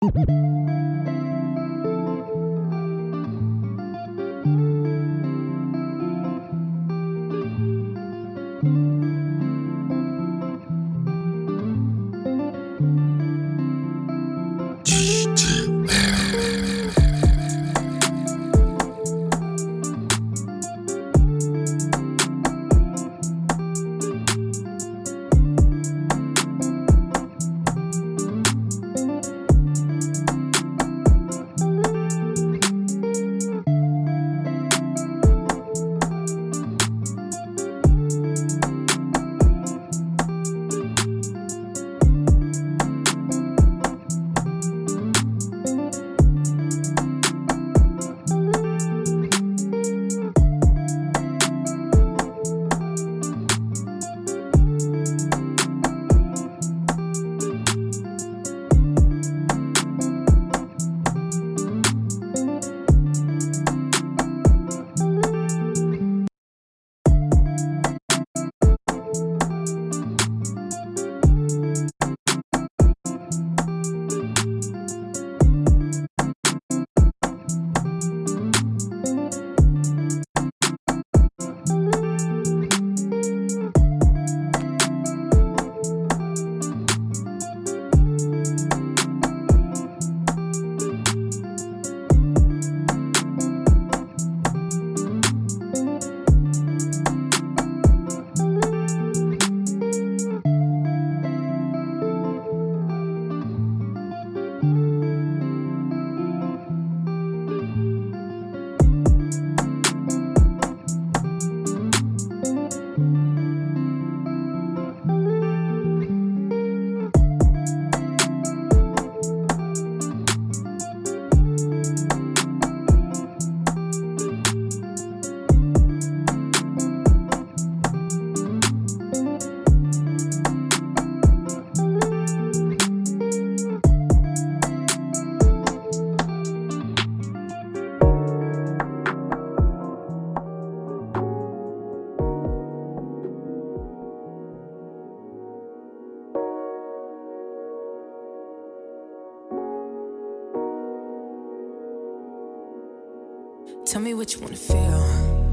Tell me what you wanna feel.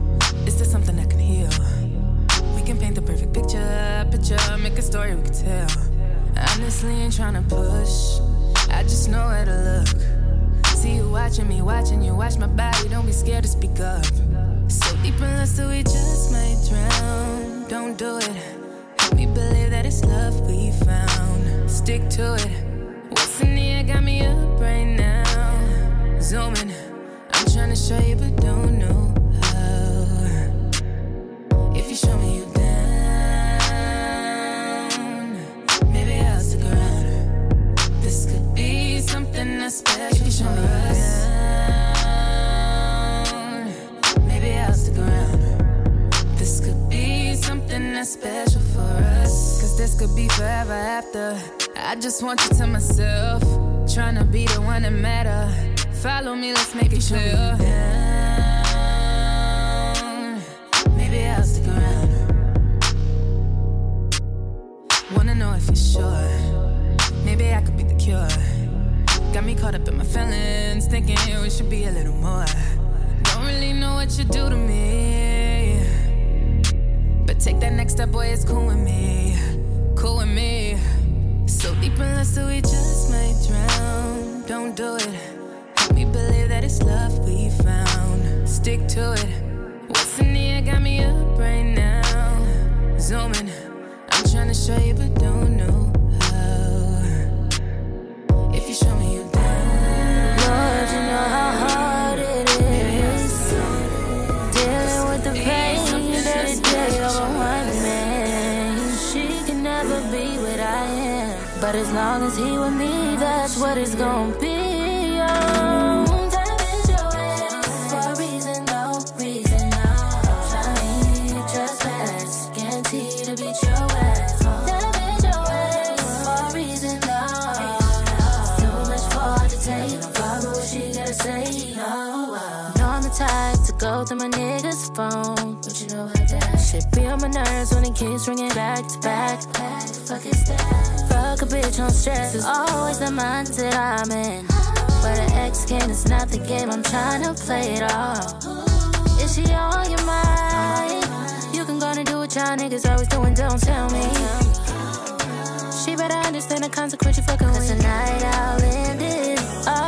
Is there something that can heal? We can paint the perfect picture, make a story we can tell. Honestly, ain't tryna push, I just know where to look. See you watching me, watching you watch my body, don't be scared to speak up. So deep in lust that we just might drown. Don't do it, help me believe that it's love we found. Stick to it, what's in the air got me up right now. Zooming, I'm tryna show you but don't know how. If you show me you down, maybe I'll stick around. This could be something that's special. If you show me you down, maybe I'll stick around. This could be something that's special for us. Cause this could be forever after. I just want you to myself, tryna be the one that matter. Follow me, let's make it clear. Down, maybe I'll stick around. Wanna know if you're sure. Maybe I could be the cure. Got me caught up in my feelings, thinking we should be a little more. Don't really know what you do to me, but take that next step, boy, it's cool with me. Cool with me. So deep in lust that we just might drown. Don't do it, we believe that it's love we found. Stick to it, what's in the air got me up right now. Zooming, I'm tryna show you but don't know how. If you show me you down, Lord, you know how hard it is dealing with the pain that it did over one man. She can never be what I am, but as long as he with me, that's what it's gonna be. Go both of my niggas' phone. But you know about that? Shit be on my nerves when it keeps ringing back to back. Fuck is that? Fuck a bitch on stress is always the mindset I'm in. But an ex game is not the game, I'm trying to play it all. Is she on your mind? You can go and do what y'all niggas always doing, don't tell me. She better understand the consequence you fucking with. Cause tonight I'll end it.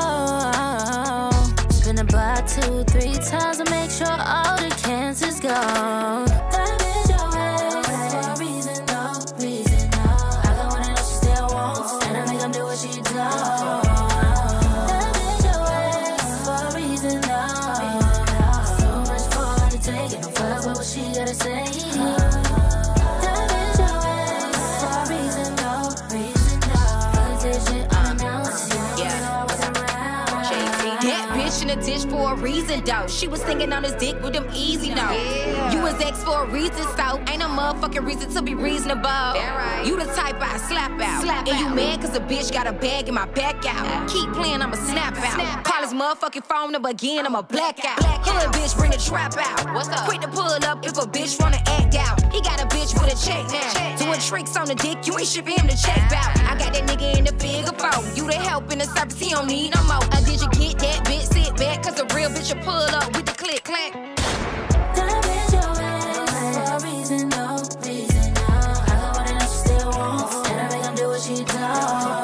Spin the block 2-3 times to make sure all the cancer's gone. That bitch your ex for a reason, no reason, no. I got one and she still wants, and I make them do what she does. That bitch your ex for a reason, no. So much for her to take, and don't fuck with what she gotta say. In a ditch for a reason, though. She was singing on his dick with them easy notes. Yeah. You was ex for a reason, so ain't no motherfucking reason to be reasonable. Right. You the type I slap out. And you mad cause a bitch got a bag in my back out. Keep playing, I'ma snap out. Call his motherfucking phone number again, I'ma black out. Hood bitch, bring the trap out. What's up? Quick to pull up if a bitch wanna act out. He got a bitch with a check now. Doing tricks on the dick, you ain't shipping him to check out. I got that nigga in the figure four. You the help in the service, he don't need no more. Did you get that bitch? Sit back, cause a real bitch will pull up with the click clack. That bitch your ass for a reason, no reason, no. I got one and she still wants, and I make them do what she does.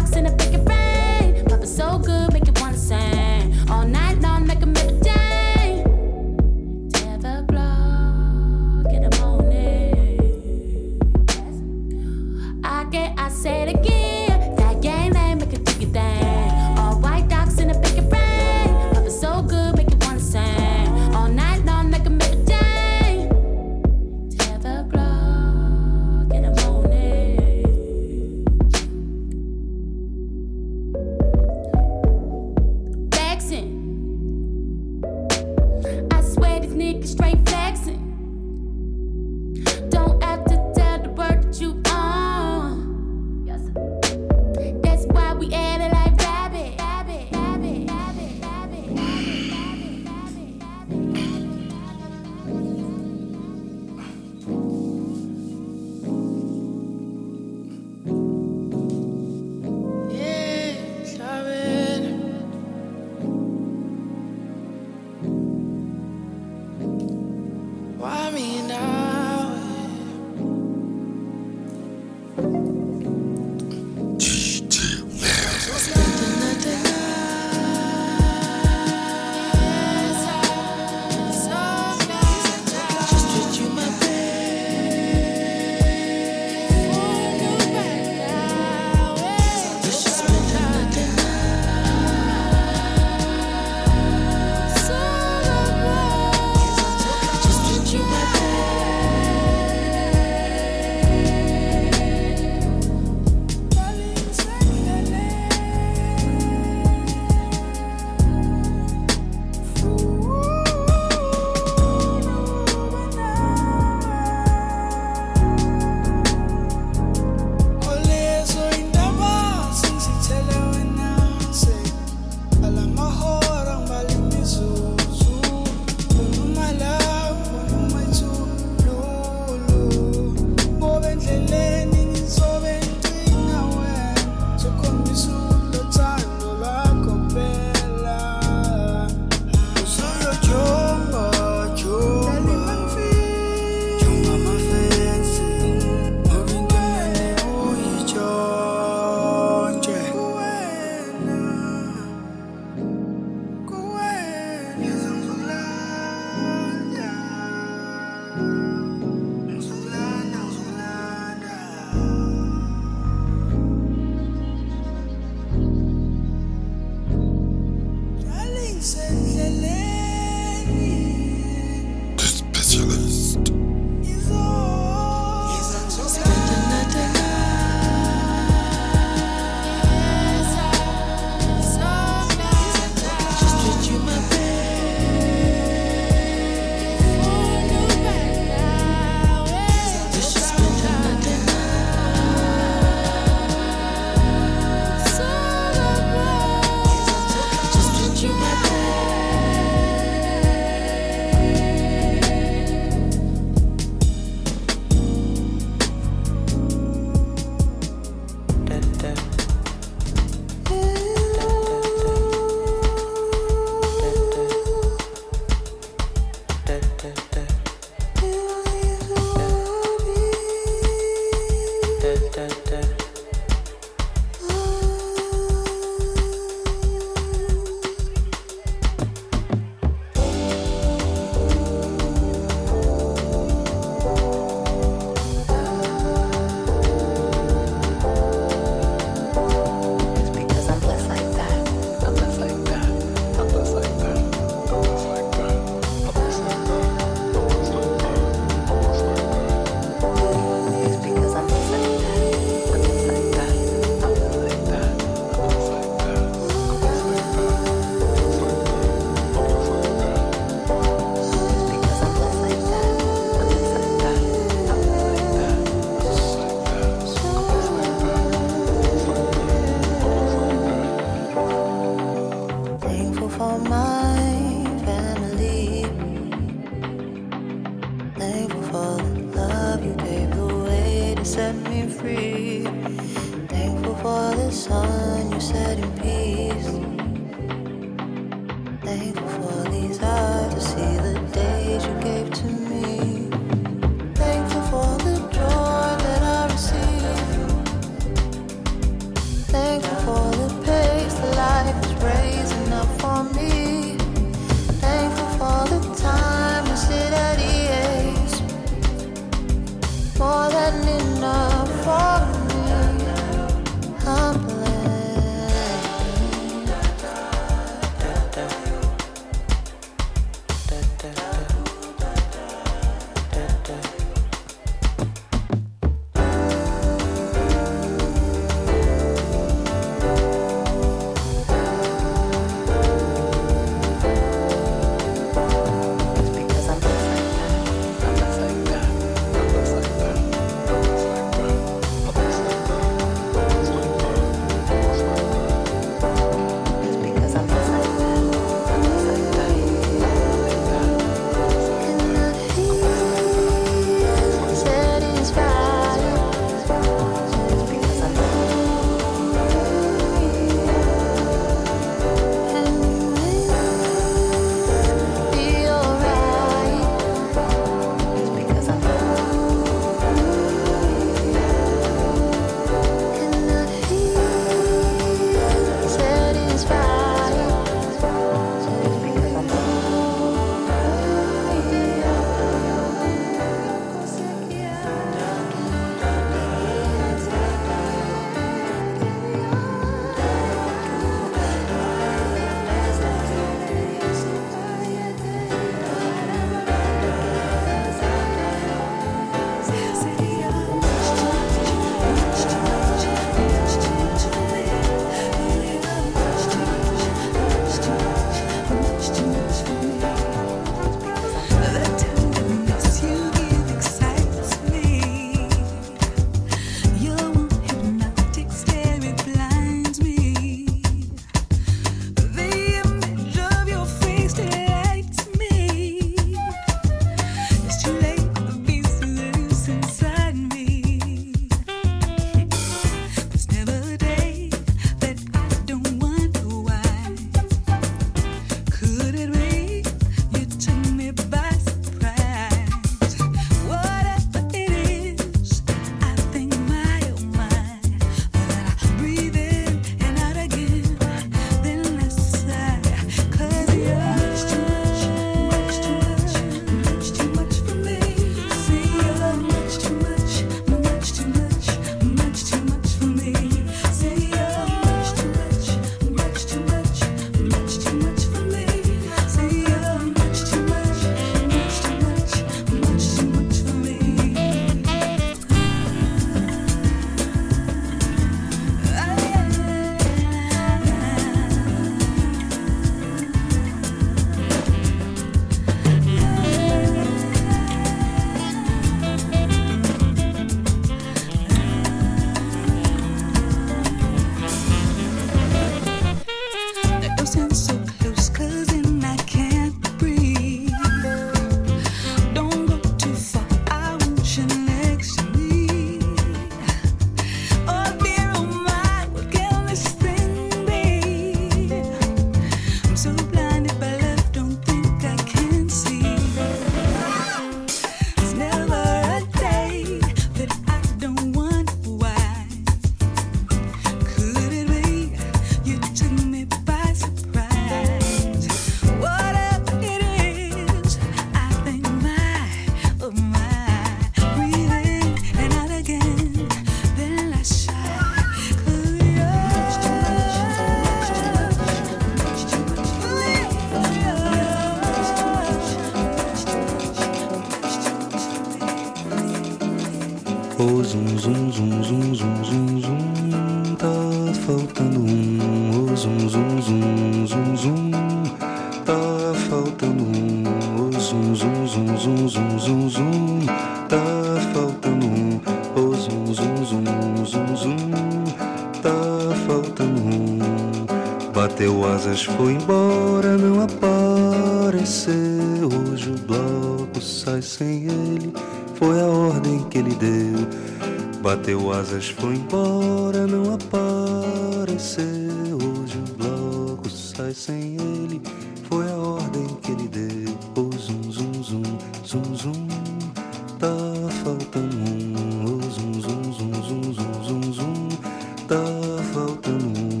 Oh, zum, zum, zum, zum, zum, zum, zum. Tá faltando um. Oh, zum, zum, zum, zum, zum. Tá faltando um. Oh, zum, zum, zum, zum, zum, zum, zum. Tá faltando um. Oh, zum, zum, zum, zum, zum. Tá faltando um. Bateu asas, foi embora, não apareceu. Hoje o bloco sai sem ele, foi a ordem que ele deu. Bateu asas, foi embora, não apareceu. Hoje o bloco sai sem ele, foi a ordem que ele deu. Oh, zum, zum, zum, zum, zum. Tá faltando um. Oh, zum, zum, zum, zum, zum, zum, zum. Tá faltando um.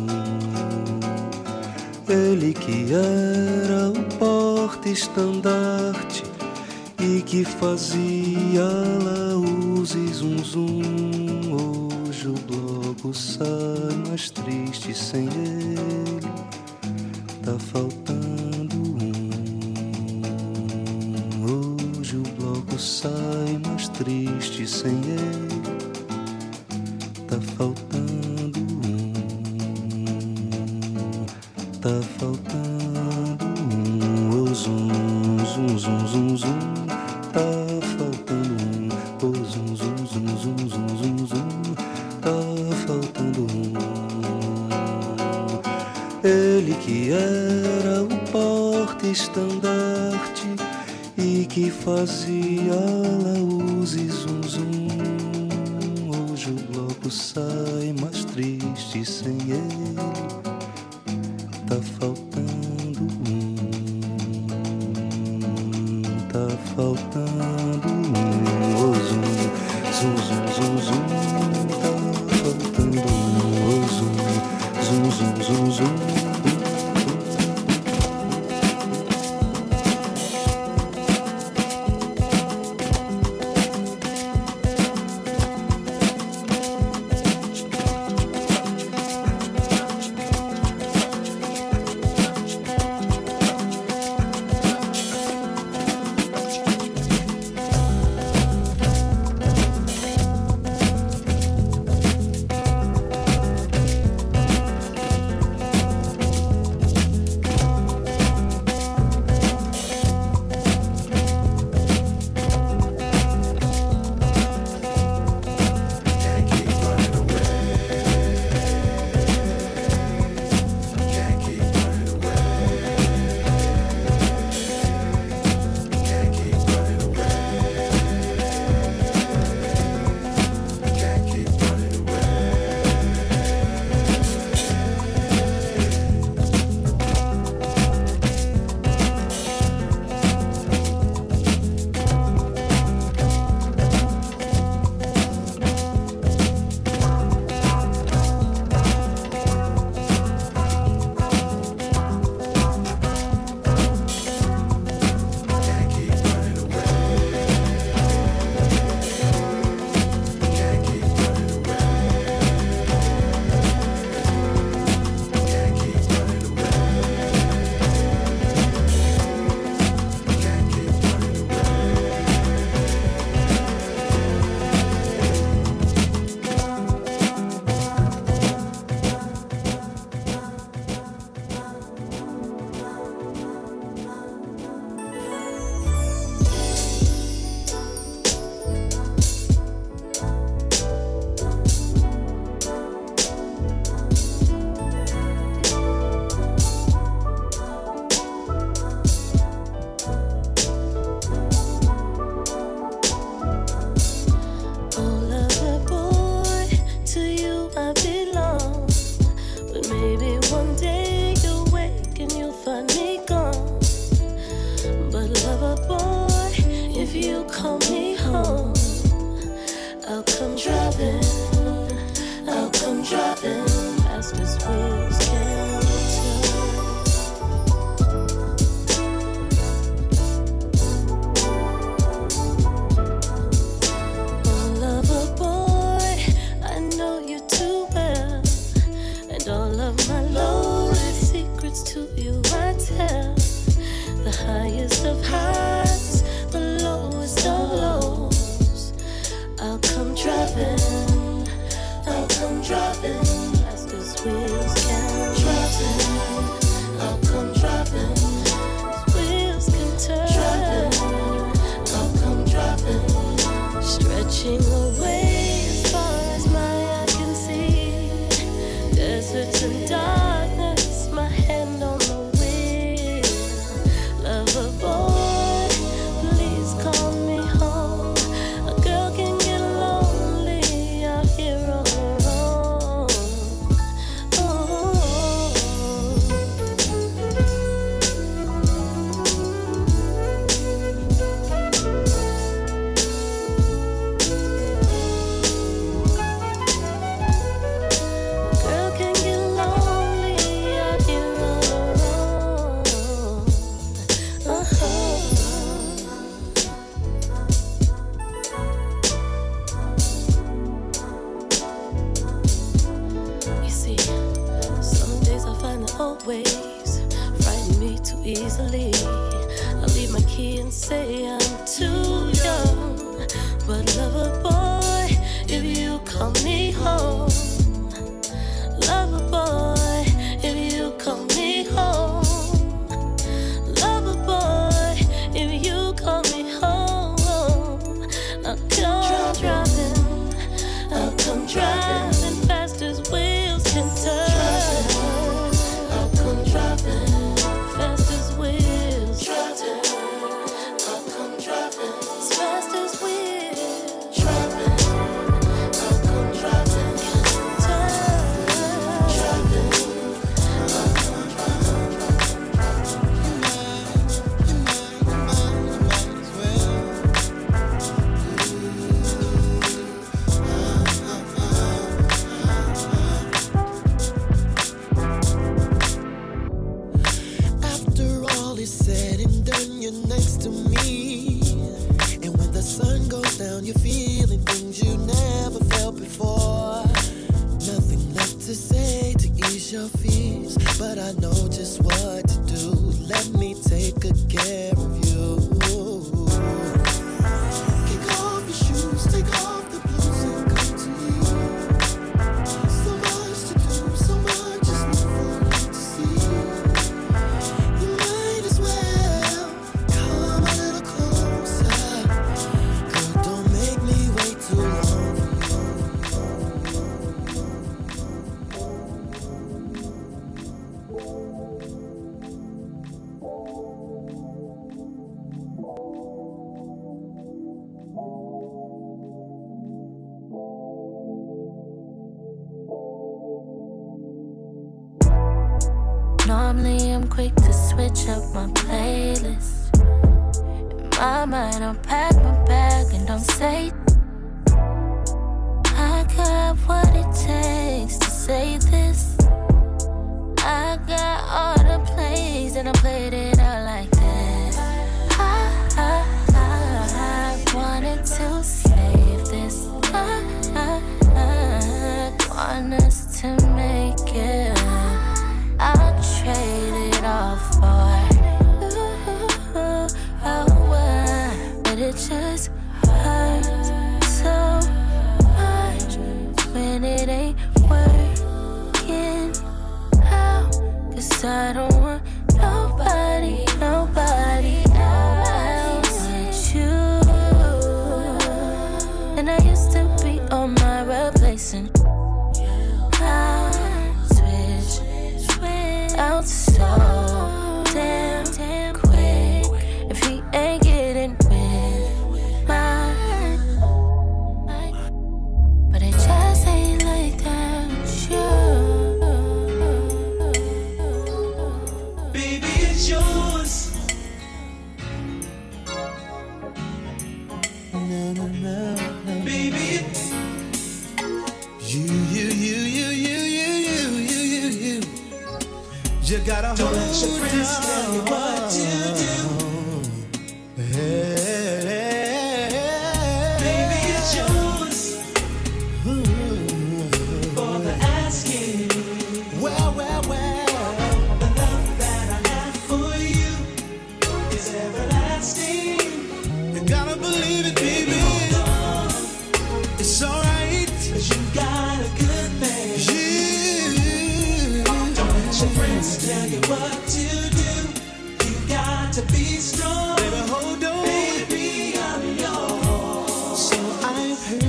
Ele que era o porta-estandarte e que fazia laús e zum, zum. Hoje o bloco sai mais triste sem ele. Tá faltando um. Hoje o bloco sai mais triste sem ele. Tá faltando um. Tá faltando um. Oh, zum, zum, zum, zum, zum. Tá faltando um. Oh, zum, zum, zum, zum, zum, zum, zum. Tá faltando um. Ele que era o porta-estandarte e que fazia laús e zum, zum. Hoje o bloco sai mais triste sem ele. Tá faltando um. Tá faltando um. Oh, zum, zum, zum, zum, zum. Tá faltando um. Oh, zum, zum, zum, zum, zum. Highest of highs, the lowest of lows. I'll come Reaching away as far as my eye can see. Deserts and darkness, my hand on the wheel. Lover boy, please call me home. A girl can get lonely out here on her own. Girl can get lonely out here on her own. You see, some days I find the old ways frighten me too easily. I leave my key and say I'm too young. But lover boy, if you call me home. Lover boy, if you call me home. Lover boy, if you call me home. I'll come driving, I'll come driving fast as wheels can turn. I'll come driving fast as wheels can turn. I'll come driving as fast as wheels driving. I'll come driving can turn. Driving. I'll come After all is said and done, you're next to me. And when the sun goes down, you're feeling things you never felt before. Nothing left to say to ease your fears, but I know just what to do. Let me take good care of you. Kick off your shoes, take off the blues and come to me. So much to do, so much is new for you to see. You might as well come a little closer. Girl, don't make me wait too long Normally I'm quick to switch up my playlist. In my mind I'll pack my bag and don't say I got what it takes to say this. I got all the plays and I played it out like this. I wanted to save this. I want us to make it. I'll trade it all for but it just hurts so much when it ain't working out. 'Cause I don't want nobody else but you. And I used to be on my replacing. Out so damn quick if he ain't getting with mine. But it just ain't like that with you. Baby, it's yours. No, no, no, no. Baby, it's You. You gotta don't hold let your friends tell you what to do. Baby, it's yours for the asking. Well. The love that I have for you is everlasting. You gotta believe it, baby. It's alright. 'Cause you got a good thing. Don't let your friends tell you what to do. You got to be strong. Baby, hold on. Baby, I'm yours. So I've heard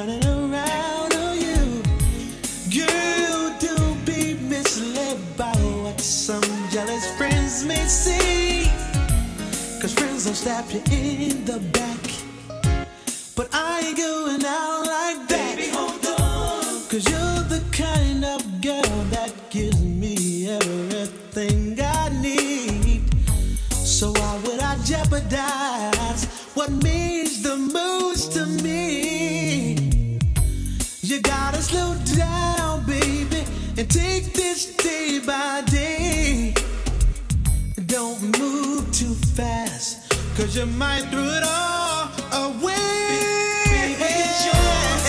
running around on you. Girl, don't be misled by what some jealous friends may see. Cause friends will stab you in the back, but I ain't going out like that. Baby, hold on. Cause you're the kind of girl that gives me everything I need. So why would I jeopardize what means the most to me? You gotta slow down, baby, and take this day by day. Don't move too fast, cause you might throw it all away. Baby, it's yours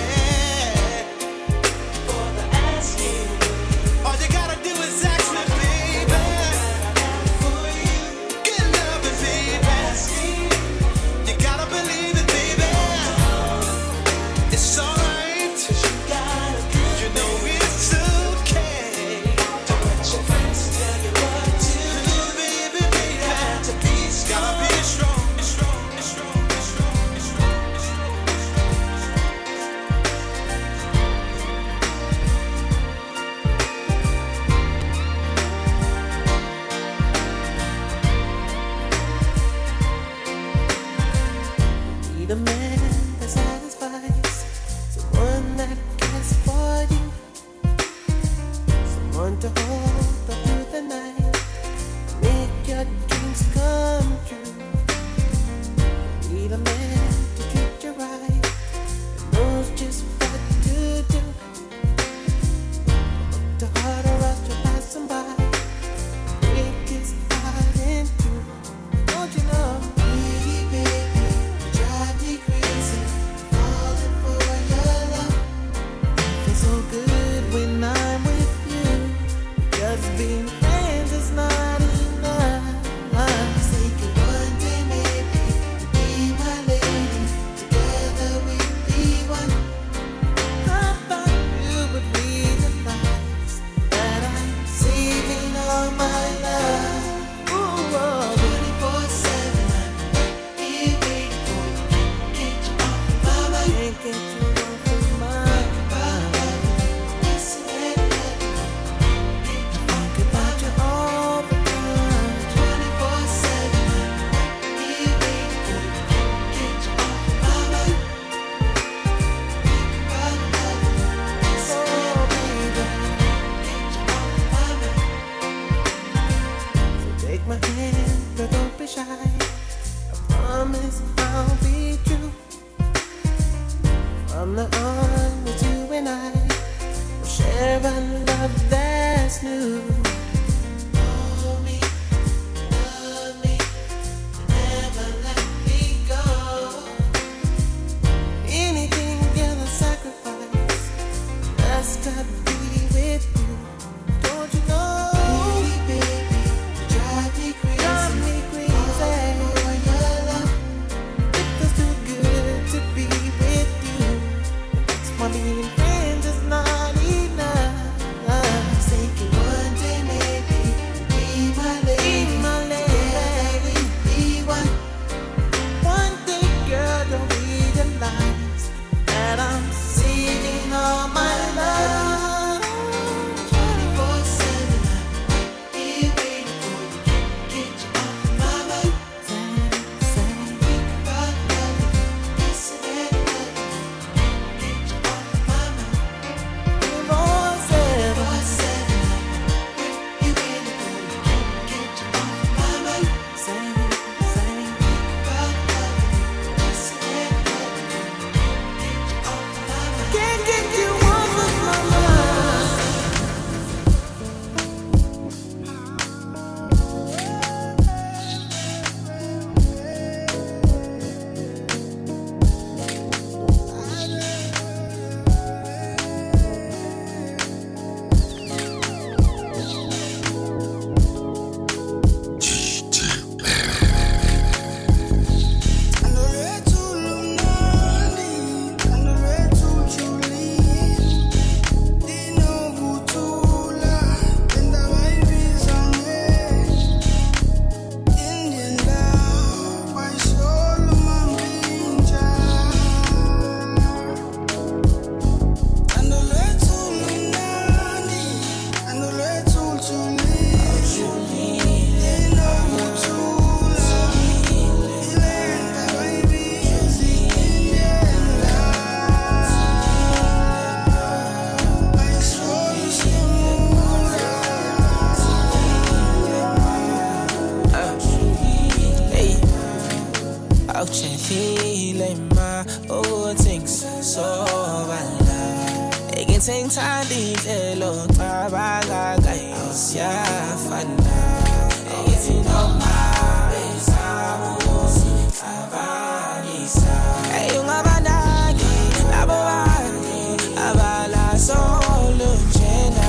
for the asking. All you gotta do is ask me, baby. For you, get loving, baby. You gotta believe it, baby. It's alright. You know it's okay. Don't let your friends tell you what to do, baby, baby. Gotta be strong, strong, strong, strong, strong, Need a man that satisfies, someone that cares for you, someone to hold up through the night, make your dreams come true. Need a man to treat you right, that knows just what to do. Don't look too hard or else you'll pass him by. Break his heart in two. Don't you know? Feels so good when I'm with you. Just being friends is not enough. Thinking one day maybe be my lady. Together we'd be one. I thought you would realize that I'm saving all my love. Ooh, oh. 24/7, I'm here waiting for you. Can't get you off my mind. Can't get you off of my mind. Think about you all the time. 24/7, I'm here waiting for you. Can't get you off of my mind. Think about love. Oh, baby. Can't get you off of my mind. So take my hand, but don't be shy. I promise I'll be true. From now on, it's you and I will share a love that's new. Hold me, love me, never let me go. Anything you'll sacrifice, just to be with you. Don't you know? Baby, you drive me crazy. Drive me crazy. For your love. It feels too good to be with you. That's why being friends is not enough. Thinking one day sengithanda inhlelo cabanga kayo siyafana ethi noma besaba usicabanisa ungabandaki labo bantu abala solo njena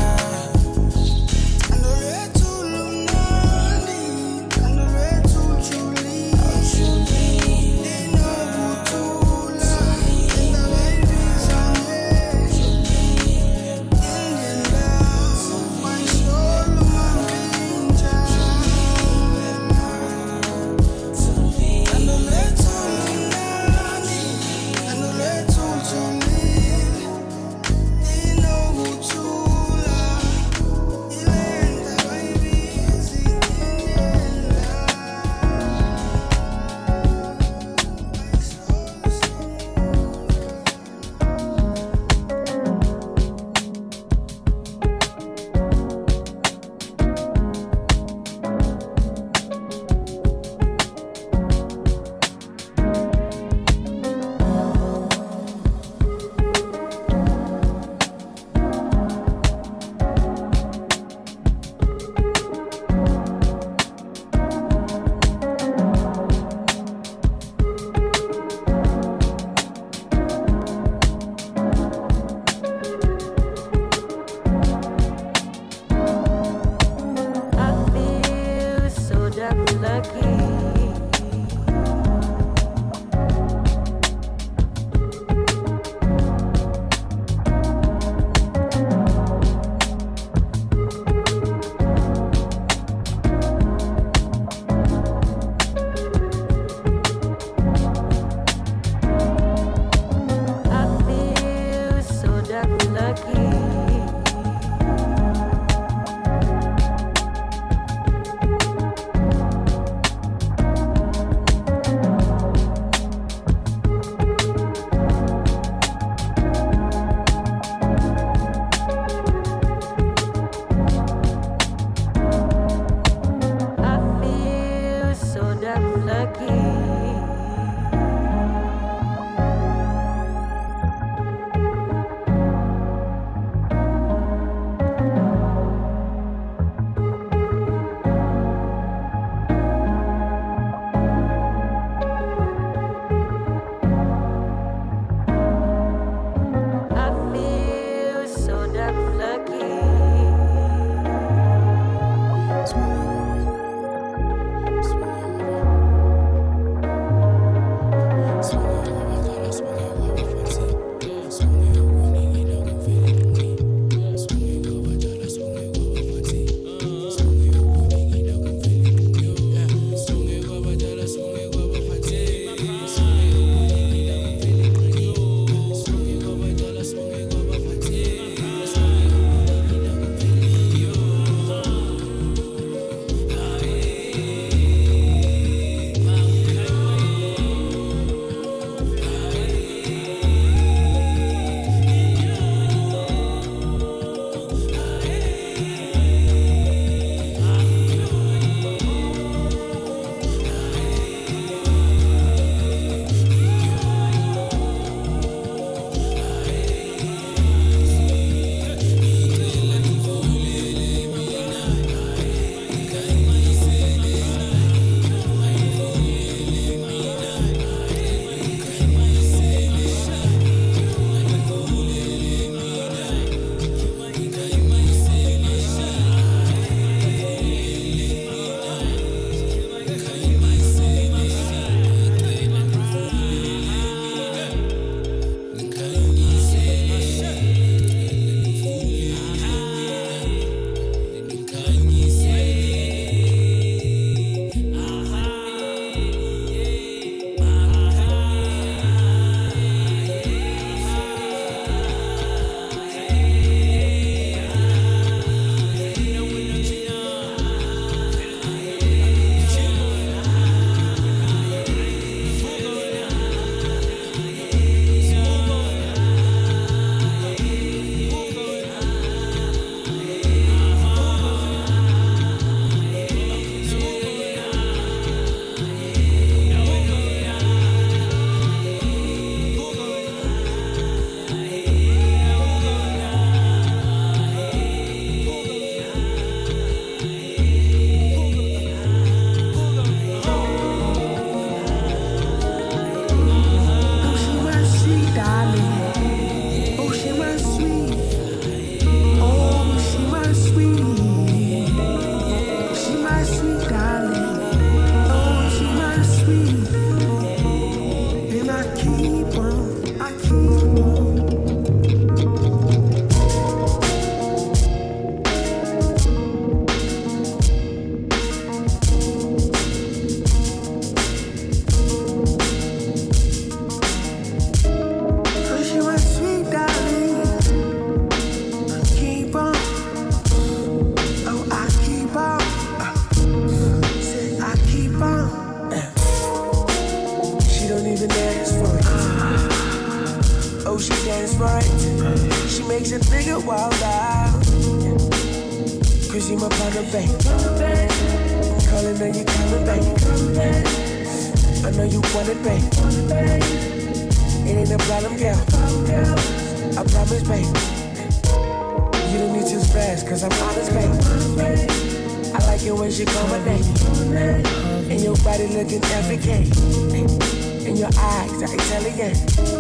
she dance right. She makes it bigger wild out. Cause you my partner, babe. Calling her, you coming, babe. I know you want it, babe. It ain't a problem, girl. I promise, babe. You don't need to stress, cause I'm honest, babe. I like it when she call my name. And your body looking African. And your eyes are Italian.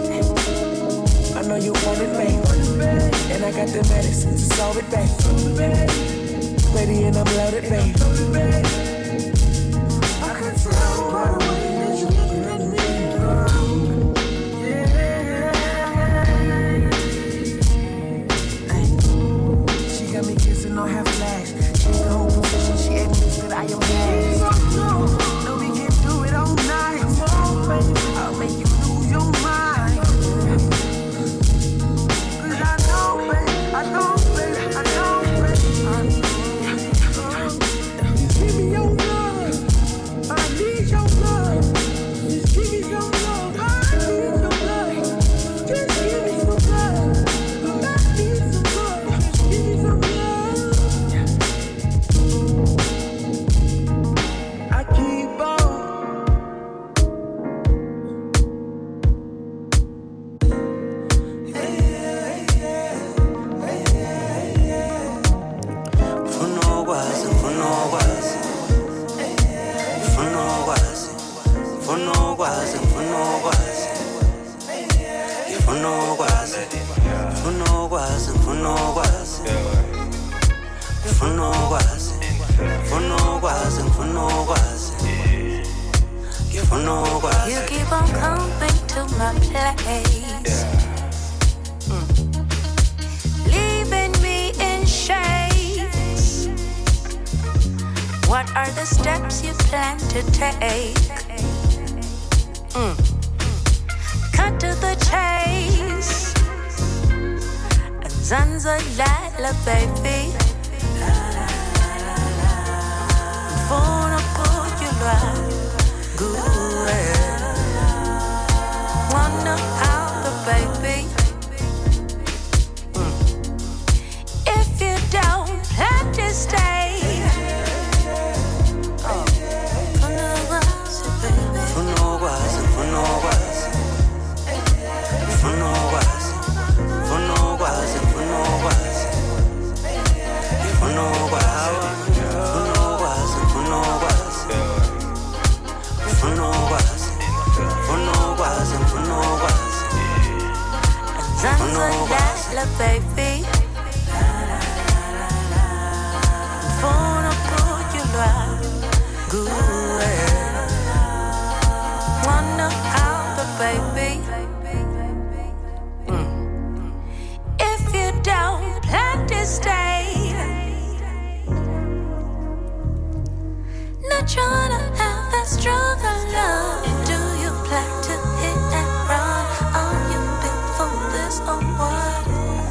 I know you want it, babe. And I got the medicine to solve it, babe. Ready and I'm loaded, babe. I can tell by the way that you're looking at me. Yeah. She got me kissing on her flash. She in the whole position, she admits that I am bad. No, we can do it all night. I'll make you lose your mind. Cause I know, babe, I know, babe, I know, babe. Just give me your love. I need your love. Just give me some love. I need some love. Just give me some love. I need some love. Just give me some love. I keep on. You keep on coming to my place, leaving me in shakes. What are the steps you plan to take? Cut to the chase. Zanzalala, baby. Wanna put you right. Wonder how the baby. If you don't plan to stay, Zanzalala, baby. Wanna put you right. Good. Wonder how the baby. If you don't plan to stay, not trying to have that struggle love. Do you plan to hit and run? Are you big for this or what?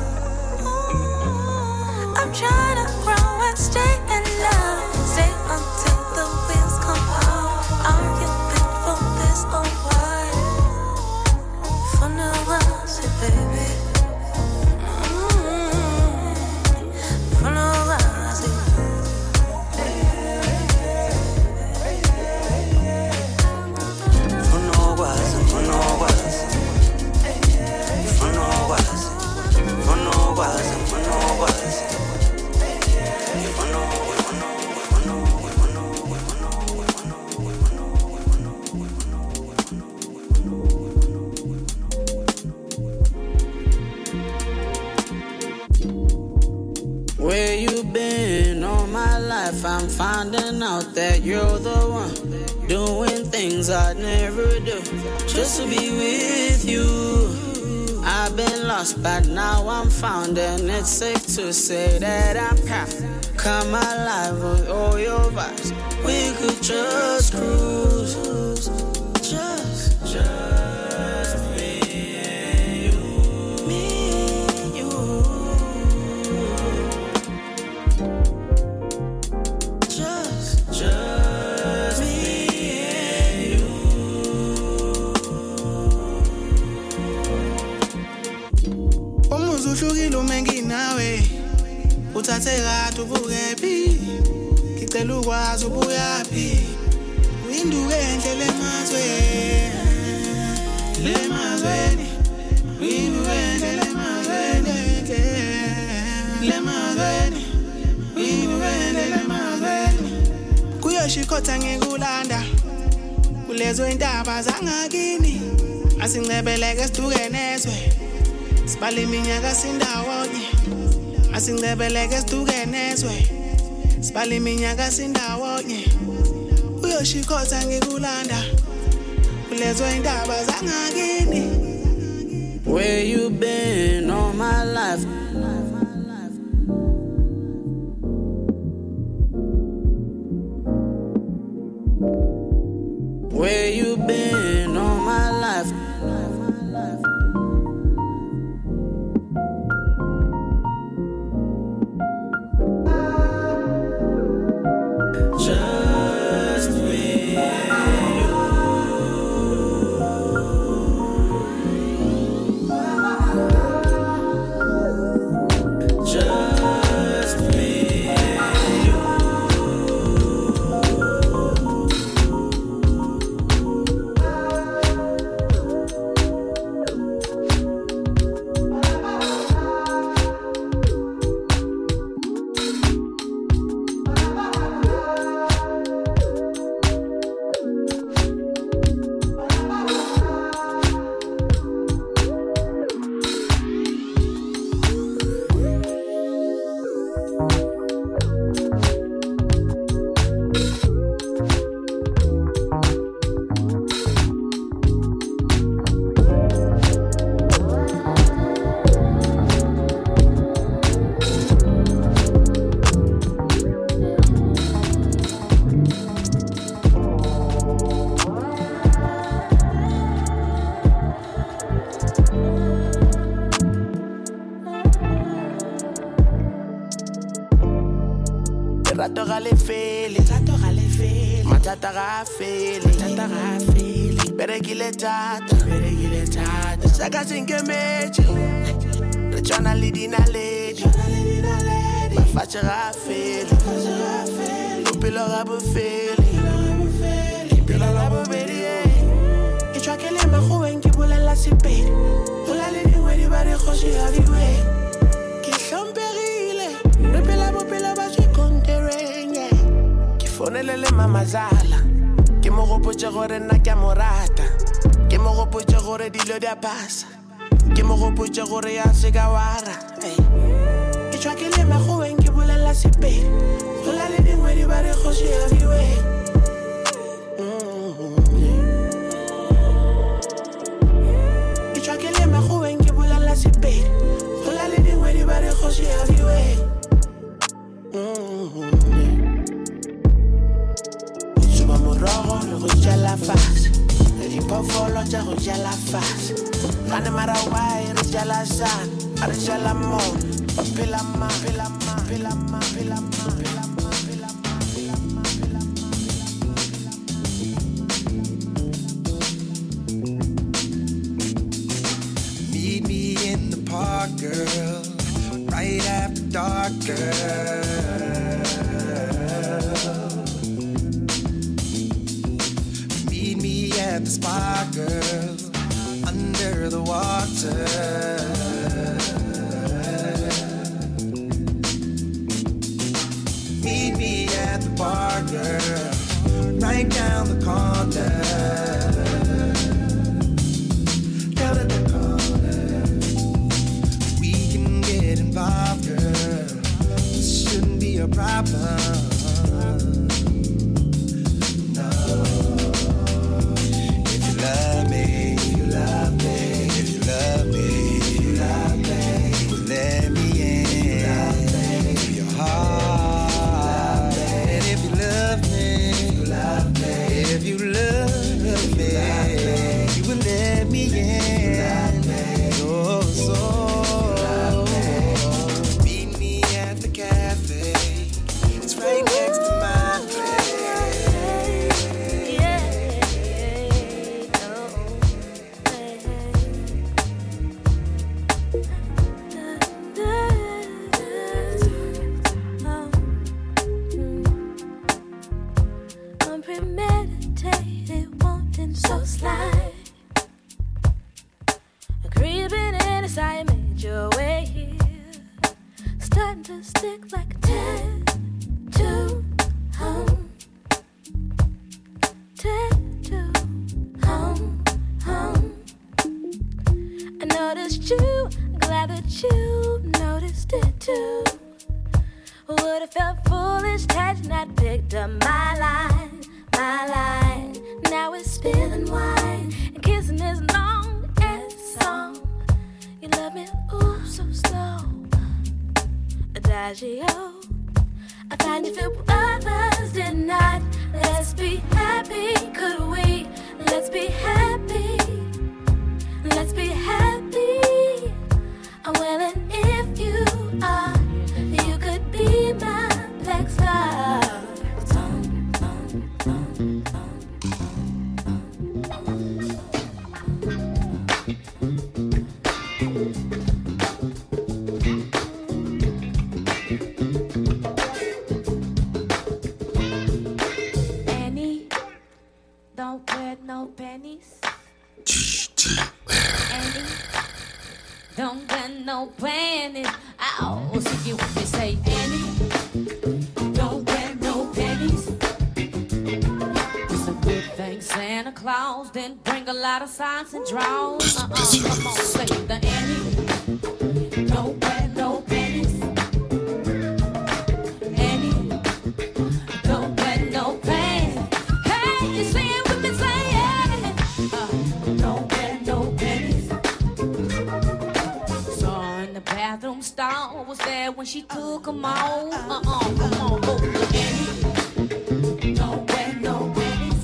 I'm trying to grow and stay in love. Stay until the wheels come off. Are you big for this or what? For now, I'll say, baby. For now, I'll say. Where you been all my life? I'm finding out that you're the one doing things I'd never do just to be with you. I've been lost, but now I'm found, and it's safe to say that I'm proud. Come alive with all your vibes. We could just cruise, just me and you, me and you. Just me and you. usuhlukile uma nginawe uthathe kade ubukephi ngicela ukwazi ubuyaphi uyinduke enhle lemazweni uyinduke enhle lemazweni uyinduke enhle lemazweni kuyoshikotha ngikulanda kulezo intaba zangakini asingcebeleke siduke nezwe sibale iminyaka sindawonye asingcebeleke siduke nezwe sibale iminyaka sindawonye uyoshikotha ngikulanda kulezo intaba zangakini. Where you been all my life? Where you been all my life? Just me and you. Just me and you. Rato gale feli, matata ga feli, berekile tata, saka sinke mechi, rechana lidina lady, mafacha ga feli, upilo ga bufeli, upilo ga bubeli, ichwakele mahuwe nkibulela sipeli, ulale niwe di bari khoshi habiwe, kishomperile, bupila bashi konterenye, kifonelele mamazala, ke mo gopotse gore nna ke morata, ke mo gopotse gore dilo dia pasa, ke mo gopotse gore ya seka wara, ke tshwakele magoeng ke bolela sepedi, go la le dingwe di ba re kgosi habiwe. Ke tshwakele magoeng ke bolela sepedi, go la le dingwe di ba re kgosi habiwe. Morogo le go jala fase di pofolo tša go jala fase gane mara why re jala san re jala mon phela ma Meet me in the park, girl, right after dark, girl. At the spa, girl, under the water. Meet me at the bar, girl, right down the corner. Down at the corner, we can get involved, girl. This shouldn't be a problem. It's right starting to stick like a tattoo. Home. Tattoo. Home. Home. I noticed you, glad that you noticed it too. Would have felt foolish had you not picked up my line, my line. Now it's spilling wine and kissing this long ass song. You love me, ooh, so slow. Adagio. I find you fit what others did not. Let's be happy, could we? Let's be happy. Let's be happy. I'm willing if you are. You could be my black star. Annie, don't wear no panties. Annie, don't wear no panties. Ow, so you want me say, Annie, don't wear no panties. It's a good thing Santa Claus didn't bring a lot of signs and draws. Come on, say the Annie, don't wear no panties. Annie, don't wear no panties. Hey, you say it with me, say it. Don't wear no panties. Saw in the bathroom stall was there when she took them off. Come on, go to Annie. Don't wear no panties.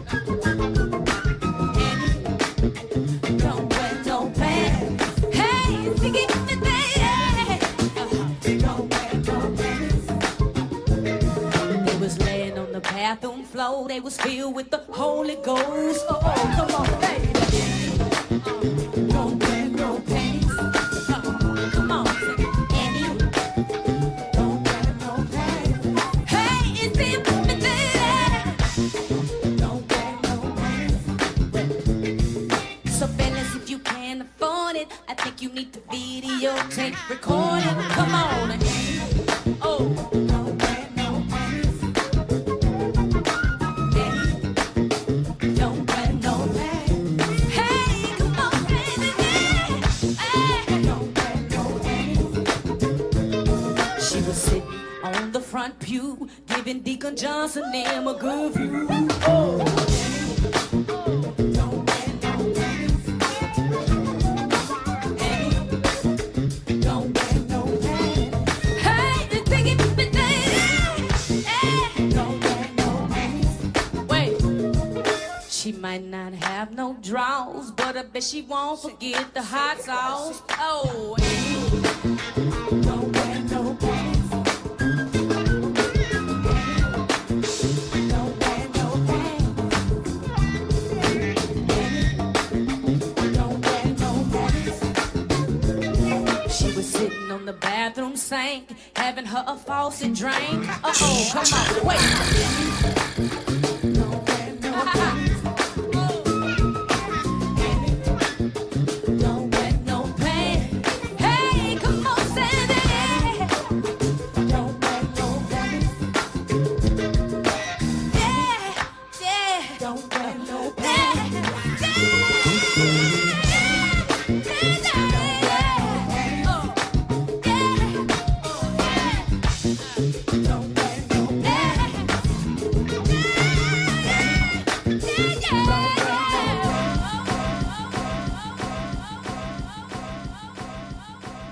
Annie, don't wear no panties. Hey, stick it in the day. Don't wear no panties. They was laying on the bathroom floor. They was filled with the Holy Ghost. Come on, baby. Don't wear no panties. Come on, Annie. Don't wear no panties. Hey, it's in the day. Don't wear no panties. So fellas, if you can't afford it, I think you need to videotape, record it. Come on, Annie. Oh, don't wear no panties. Annie, don't wear no panties. Hey, come on, baby. Hey, don't wear no panties. She was sitting on the front pew, giving Deacon Johnson them a good view. Oh, don't wear no panties. Annie, don't wear no panties. Hey, the thing is the day. Hey, don't wear no panties. Wait, she might not have no draws, but I bet she won't forget the hot sauce. Oh, Annie, don't wear no panties. Don't wear no panties. Don't wear no panties. She was sitting on the bathroom sink, having her a faucet drink. Come on, wait. Don't wear no panties.